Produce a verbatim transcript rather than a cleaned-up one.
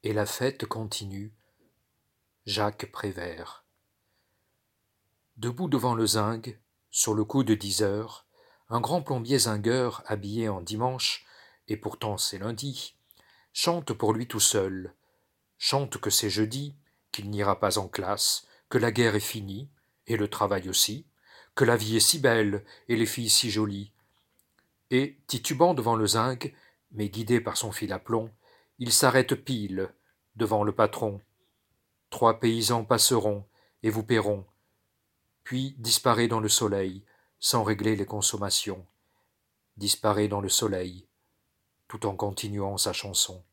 et la fête continue. Jacques Prévert. Debout devant le zinc, sur le coup de dix heures, un grand plombier zingueur, habillé en dimanche, et pourtant c'est lundi, chante pour lui tout seul, chante que c'est jeudi, qu'il n'ira pas en classe, que la guerre est finie, et le travail aussi, que la vie est si belle, et les filles si jolies. Et, titubant devant le zinc, mais guidé par son fil à plomb, il s'arrête pile, devant le patron. Trois paysans passeront, et vous paieront, puis disparaît dans le soleil, sans régler les consommations, disparaît dans le soleil, tout en continuant sa chanson.